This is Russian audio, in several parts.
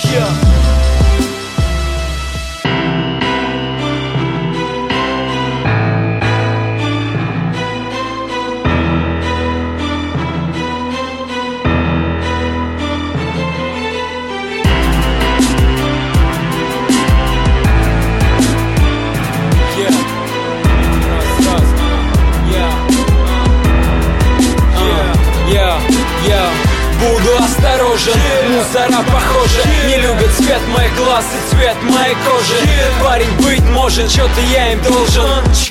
Буду осторожен, мусора похоже не любят цвет моих глаз и цвет моей кожи. Парень быть может, что-то я им должен.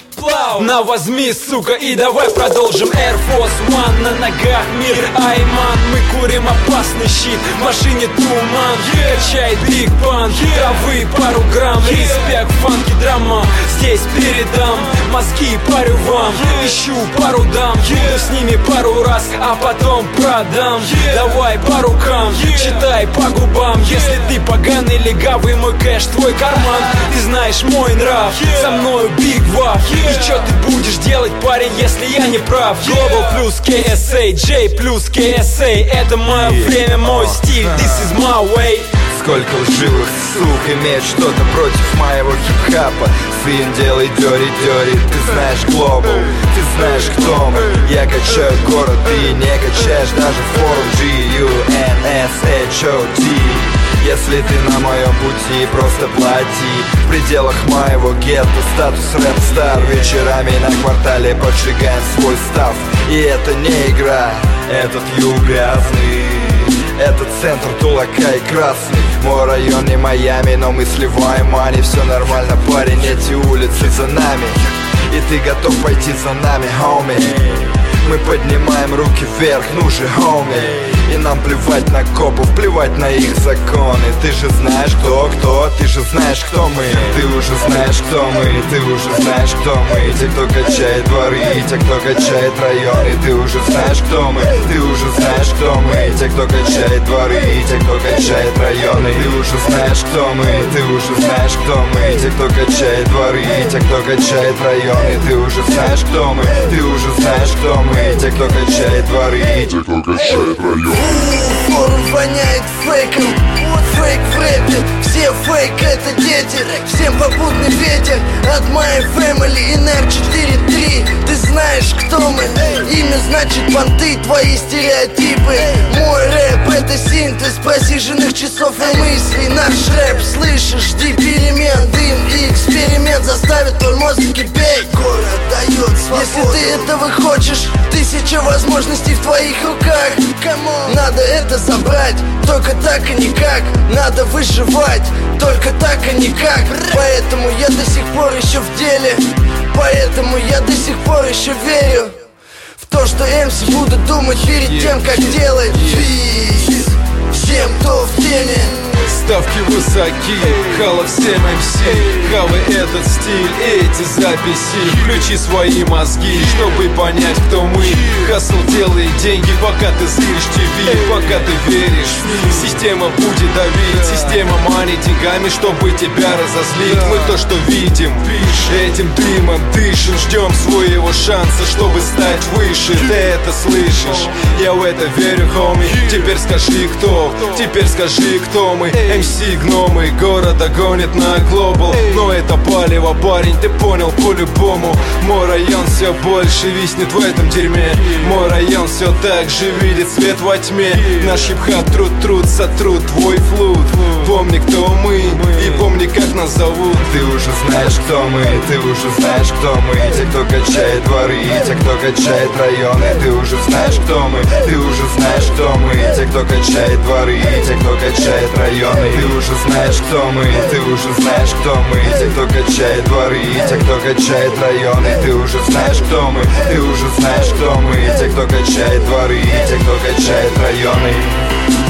На возьми, сука, и давай продолжим. Air Force One, на ногах мир Айман. Мы курим опасный щит, в машине туман. Качает Биг Бан, травы пару грамм. Респект, фанки, драма, здесь передам. Мозги парю вам, ищу пару дам. Буду с ними пару раз, а потом продам. Давай по рукам, читай по губам. Если ты поганый легавый, мой кэш твой карман. Ты знаешь мой нрав, со мною Биг Вав. И чё ты будешь делать, парень, если я не прав? Global плюс KSA, J плюс KSA. Это мое время, мой стиль, this is my way. Сколько лживых сук имеет что-то против моего хип-хапа. Сын, делай дёри-дёри, ты знаешь Global, ты знаешь кто мы. Я качаю город, ты не качаешь даже форум G-U-N-S-H-O-T. Если ты на моем пути, просто плати. В пределах моего гетто статус рэп-стар. Вечерами на квартале поджигаем свой став. И это не игра, этот юг грязный. Это центр Тулака и Красный. Мой район не Майами, но мы сливаем мани. Все нормально, парень, эти улицы за нами. И ты готов пойти за нами, хоми. Мы поднимаем руки вверх, ну же, хоми. И нам плевать на копов, плевать на их законы. Ты же знаешь, кто, ты же знаешь, кто мы. Ты уже знаешь, кто мы, ты уже знаешь, кто мы. Те, кто качает дворы, те, кто качает районы. Ты уже знаешь, кто мы, ты уже знаешь, кто мы. Те, кто качает дворы, те, кто качает районы. Ты уже знаешь, кто мы, ты уже знаешь, кто мы. Те, кто качает дворы, те, кто качает районы. Ты уже знаешь, кто мы, ты уже знаешь, кто мы. Те, кто качает дворы, те, кто качает районы. Форум воняет фейком, фейк в рэпе. Все фейк это дети, всем попутный ветер. От моей family, NR 4-3. Ты знаешь, кто мы, имя значит понты, твои стереотипы. Мой рэп это синтез просиженных часов и мыслей. Наш рэп, слышишь, жди перемен. Дым и эксперимент заставит твой мозг кипеть. Город дает свободу. Если ты этого хочешь, тысяча возможностей в твоих руках. Надо это забрать, только так и никак. Надо выживать, только так и никак. Поэтому я до сих пор еще в деле. Поэтому я до сих пор еще верю в то, что MC будут думать перед тем, как делать. Всем, кто в теме. Ставки высоки, хала всем MC. Хавай этот стиль, эти записи. Включи свои мозги, чтобы понять, кто мы. Хасл делает деньги, пока ты зришь ТВ. Пока ты веришь, система будет давить. Система манит деньгами, чтобы тебя разозлить. Мы то, что видим, этим дымом дышим. Ждем своего шанса, чтобы стать выше. Ты это слышишь, я в это верю, хоми. Теперь скажи, кто, теперь скажи, кто мы. MC гномы города гонят на глобал. Но это палево, парень, ты понял по-любому. Мой район все больше виснет в этом дерьме. Мой район все так же видит свет во тьме. Наш хип-хап труд сотрут твой флут. Помни, кто мы, и помни, как нас зовут. Ты уже знаешь, кто мы, ты уже знаешь, кто мы. Те, кто качает дворы, те, кто качает районы. Ты уже знаешь, кто мы, ты уже знаешь, кто мы. Те, кто качает дворы, те, кто качает районы. Ты уже знаешь, кто мы, ты уже знаешь, кто мы. Те, кто качает дворы, те, кто качает районы. Ты уже знаешь, кто мы, ты уже знаешь, кто мы. Те, кто качает дворы, те, кто качает районы.